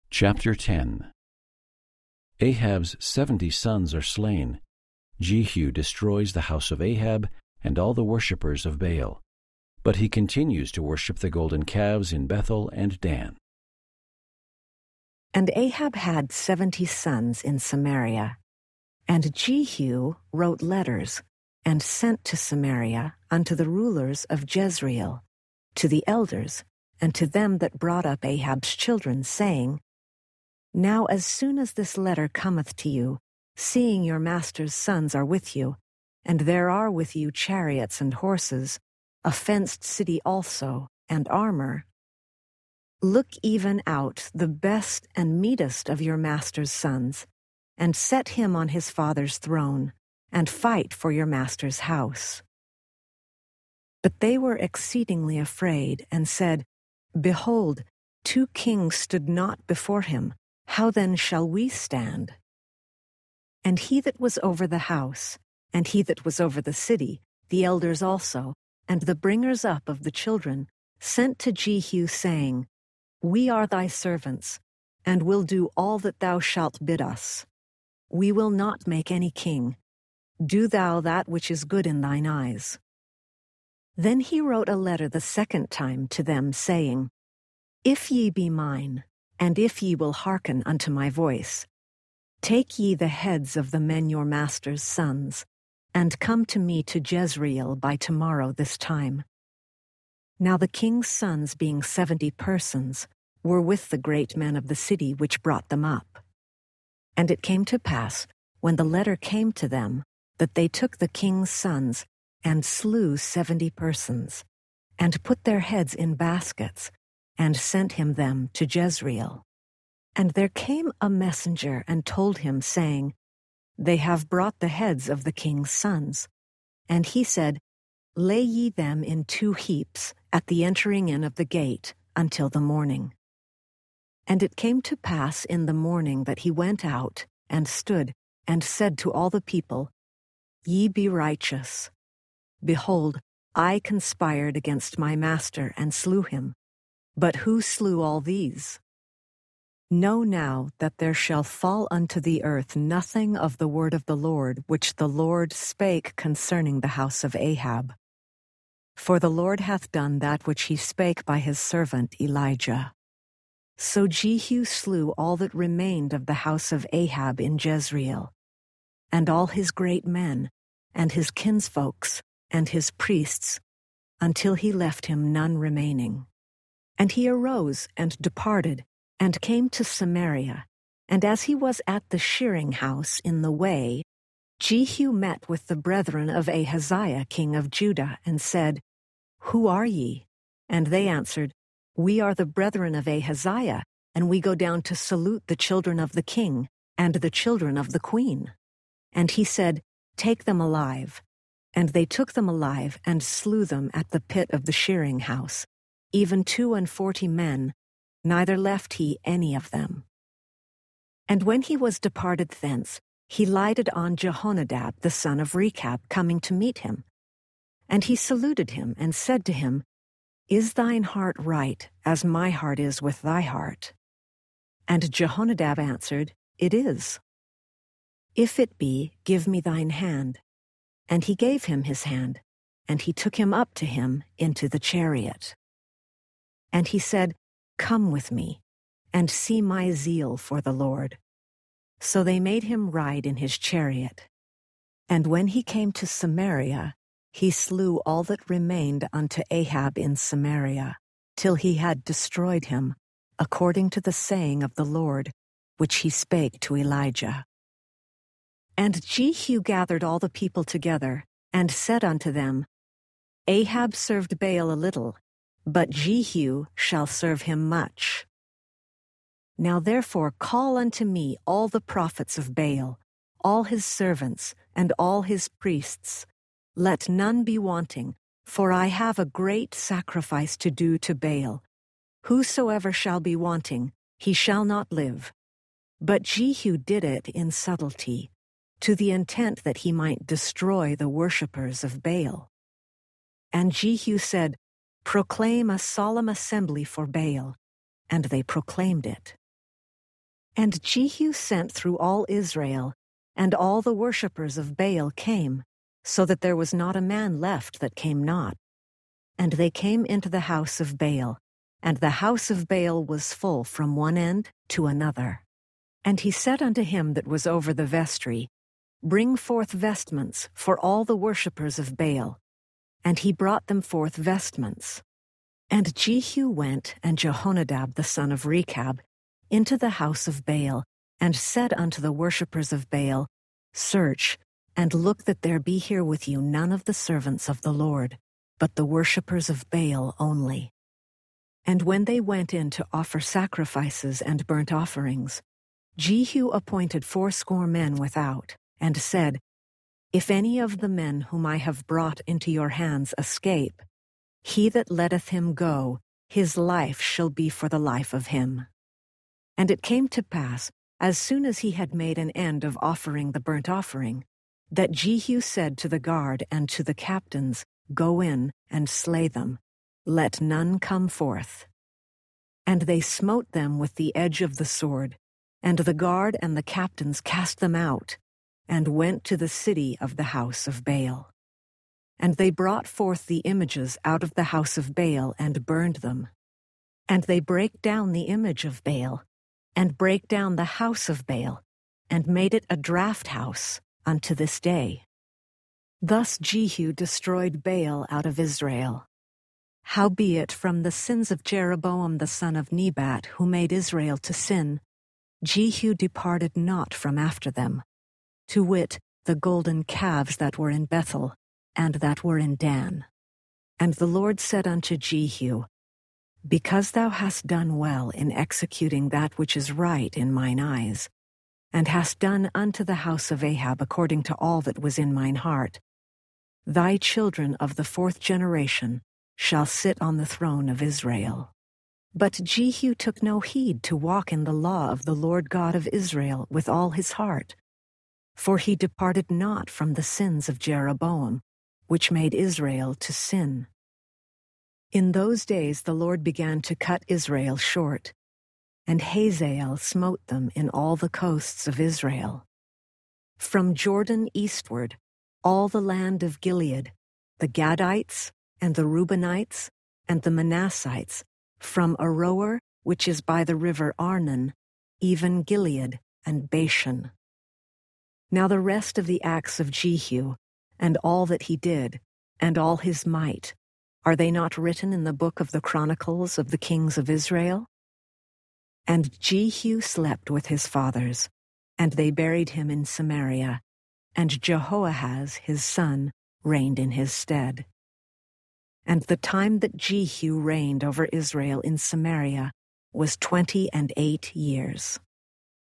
Chapter 10. Ahab's 70 sons are slain. Jehu destroys the house of Ahab and all the worshippers of Baal. But he continues to worship the golden calves in Bethel and Dan. And Ahab had 70 sons in Samaria. And Jehu wrote letters, and sent to Samaria unto the rulers of Jezreel, to the elders, and to them that brought up Ahab's children, saying, Now as soon as this letter cometh to you, seeing your master's sons are with you, and there are with you chariots and horses, a fenced city also, and armor, look even out the best and meetest of your master's sons, and set him on his father's throne, and fight for your master's house. But they were exceedingly afraid, and said, Behold, 2 kings stood not before him. How then shall we stand? And he that was over the house, and he that was over the city, the elders also, and the bringers up of the children, sent to Jehu, saying, We are thy servants, and will do all that thou shalt bid us. We will not make any king. Do thou that which is good in thine eyes. Then he wrote a letter the second time to them, saying, If ye be mine, and if ye will hearken unto my voice, take ye the heads of the men your master's sons, and come to me to Jezreel by tomorrow this time. Now the king's sons, being 70 persons, were with the great men of the city which brought them up. And it came to pass, when the letter came to them, that they took the king's sons, and slew 70 persons, and put their heads in baskets, and sent him them to Jezreel. And there came a messenger and told him, saying, They have brought the heads of the king's sons. And he said, Lay ye them in 2 heaps at the entering in of the gate until the morning. And it came to pass in the morning that he went out and stood and said to all the people, Ye be righteous. Behold, I conspired against my master and slew him. But who slew all these? Know now that there shall fall unto the earth nothing of the word of the Lord which the Lord spake concerning the house of Ahab. For the Lord hath done that which he spake by his servant Elijah. So Jehu slew all that remained of the house of Ahab in Jezreel, and all his great men, and his kinsfolks, and his priests, until he left him none remaining. And he arose and departed, and came to Samaria. And as he was at the shearing house in the way, Jehu met with the brethren of Ahaziah king of Judah, and said, Who are ye? And they answered, We are the brethren of Ahaziah, and we go down to salute the children of the king, and the children of the queen. And he said, Take them alive. And they took them alive, and slew them at the pit of the shearing house, even 42 men, neither left he any of them. And when he was departed thence, he lighted on Jehonadab the son of Rechab, coming to meet him. And he saluted him, and said to him, Is thine heart right, as my heart is with thy heart? And Jehonadab answered, It is. If it be, give me thine hand. And he gave him his hand, and he took him up to him into the chariot. And he said, Come with me, and see my zeal for the Lord. So they made him ride in his chariot. And when he came to Samaria, he slew all that remained unto Ahab in Samaria, till he had destroyed him, according to the saying of the Lord, which he spake to Elijah. And Jehu gathered all the people together, and said unto them, Ahab served Baal a little, but Jehu shall serve him much. Now therefore call unto me all the prophets of Baal, all his servants, and all his priests. Let none be wanting, for I have a great sacrifice to do to Baal. Whosoever shall be wanting, he shall not live. But Jehu did it in subtlety, to the intent that he might destroy the worshippers of Baal. And Jehu said, Proclaim a solemn assembly for Baal. And they proclaimed it. And Jehu sent through all Israel, and all the worshippers of Baal came, so that there was not a man left that came not. And they came into the house of Baal, and the house of Baal was full from one end to another. And he said unto him that was over the vestry, Bring forth vestments for all the worshippers of Baal. And he brought them forth vestments. And Jehu went, and Jehonadab the son of Rechab, into the house of Baal, and said unto the worshippers of Baal, Search, and look that there be here with you none of the servants of the Lord, but the worshippers of Baal only. And when they went in to offer sacrifices and burnt offerings, Jehu appointed 80 men without, and said, If any of the men whom I have brought into your hands escape, he that letteth him go, his life shall be for the life of him. And it came to pass, as soon as he had made an end of offering the burnt offering, that Jehu said to the guard and to the captains, Go in and slay them, let none come forth. And they smote them with the edge of the sword, and the guard and the captains cast them out, and went to the city of the house of Baal. And they brought forth the images out of the house of Baal, and burned them. And they brake down the image of Baal, and brake down the house of Baal, and made it a draught house unto this day. Thus Jehu destroyed Baal out of Israel. Howbeit from the sins of Jeroboam the son of Nebat, who made Israel to sin, Jehu departed not from after them, to wit, the golden calves that were in Bethel, and that were in Dan. And the Lord said unto Jehu, Because thou hast done well in executing that which is right in mine eyes, and hast done unto the house of Ahab according to all that was in mine heart, thy children of the 4th generation shall sit on the throne of Israel. But Jehu took no heed to walk in the law of the Lord God of Israel with all his heart, for he departed not from the sins of Jeroboam, which made Israel to sin. In those days the Lord began to cut Israel short, and Hazael smote them in all the coasts of Israel. From Jordan eastward, all the land of Gilead, the Gadites, and the Reubenites, and the Manassites, from Aroer, which is by the river Arnon, even Gilead and Bashan. Now the rest of the acts of Jehu, and all that he did, and all his might, are they not written in the book of the Chronicles of the kings of Israel? And Jehu slept with his fathers, and they buried him in Samaria, and Jehoahaz his son reigned in his stead. And the time that Jehu reigned over Israel in Samaria was 28 years.